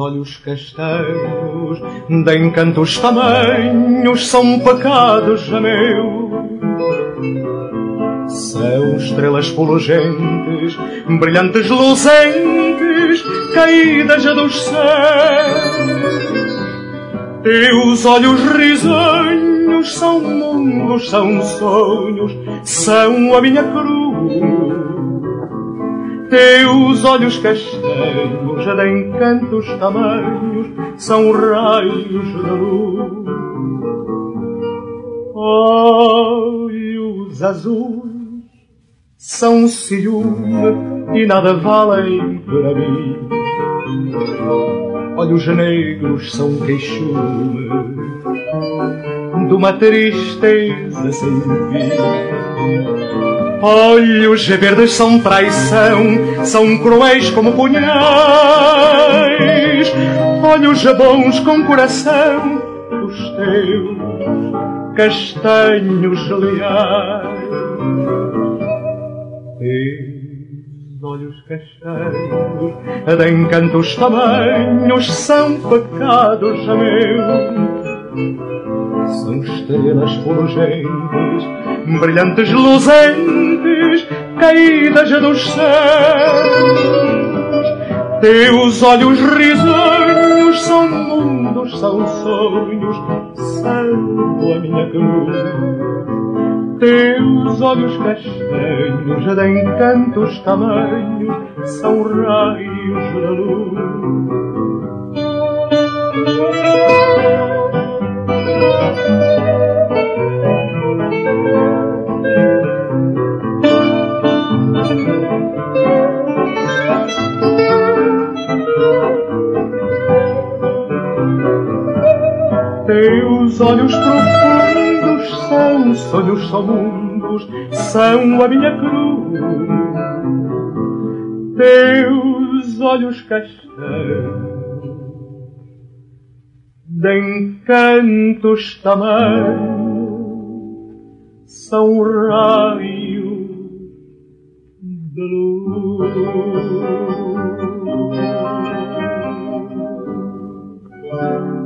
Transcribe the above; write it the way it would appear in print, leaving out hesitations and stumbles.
olhos castanhos, de encantos tamanhos, são pecados meu. São estrelas fulgentes, brilhantes luzentes, caídas dos céus. Teus olhos risonhos são mundos, são sonhos, são a minha cruz. Teus olhos castanhos, de encantos tamanhos, são raios da luz. Olhos azuis são ciúme e nada valem para mim. Olhos negros são queixume de uma tristeza sem fim. Olhos verdes são traição, são cruéis como punhais. Olhos bons com coração, os teus castanhos leais. Teus olhos castanhos, de encantos tamanhos, são pecados meus. São estrelas fulgentes, brilhantes luzentes, caídas dos céus. Teus olhos risonhos são mundos, são sonhos, são a minha cruz. Teus olhos castanhos, de encantos tamanhos, são raios da luz. Teus olhos profundos são sonhos, são mundos, são a minha cruz. Teus olhos castanhos, de encantos tamanhos, são raios de luz.